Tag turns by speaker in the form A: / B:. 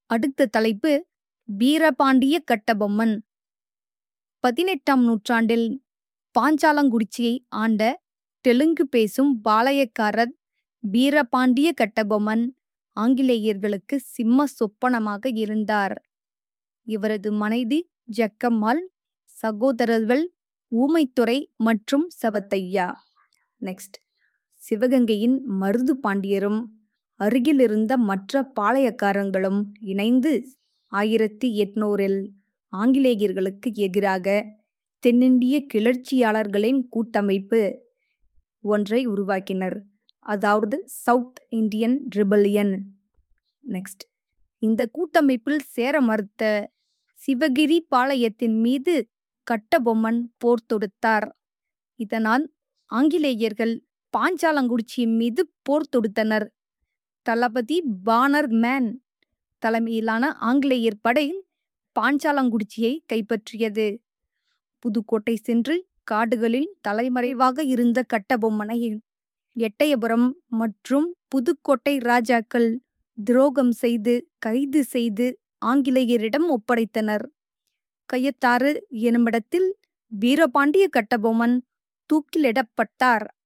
A: அடுத்த தலைப்பு வீரபாண்டிய கட்டபொம்மன். 18ஆம் நூற்றாண்டில் பாஞ்சாலங்குறிச்சியை ஆண்ட தெலுங்கு பேசும் பாளையக்காரர் வீரபாண்டிய கட்டபொம்மன் ஆங்கிலேயர்களுக்கு சிம்ம சொப்பனமாக இருந்தார். இவரது மனைவி ஜக்கம்மாள், சகோதரர்கள் ஊமைத்துரை மற்றும் சவத்தையா. நெக்ஸ்ட், சிவகங்கையின் மருது பாண்டியரும் அருகிலிருந்த மற்ற பாளையக்காரங்களும் இணைந்து 1800இல் ஆங்கிலேயர்களுக்கு எதிராக தென்னிந்திய கிளர்ச்சியாளர்களின் கூட்டமைப்பு ஒன்றை உருவாக்கினர், அதாவது சவுத் இந்தியன் ரிபல்லியன். நெக்ஸ்ட், இந்த கூட்டமைப்பில் சேர மறுத்த சிவகிரி பாளையத்தின் மீது கட்டபொம்மன் போர் தொடுத்தார். இதனால் ஆங்கிலேயர்கள் பாஞ்சாலங்குறிச்சியின் மீது போர் தொடுத்தனர். தளபதி பானர் மேன் தலைமையிலான ஆங்கிலேயர் படை பாஞ்சாலங்குறிச்சியை கைப்பற்றியது. புதுக்கோட்டை சென்று காடுகளில் தலைமறைவாக இருந்த கட்டபொம்மனை எட்டயபுரம் மற்றும் புதுக்கோட்டை ராஜாக்கள் துரோகம் செய்து கைது செய்து ஆங்கிலேயரிடம் ஒப்படைத்தனர். கயத்தாறு எனுமிடத்தில் வீரபாண்டிய கட்டபொம்மன் தூக்கிலிடப்பட்டார்.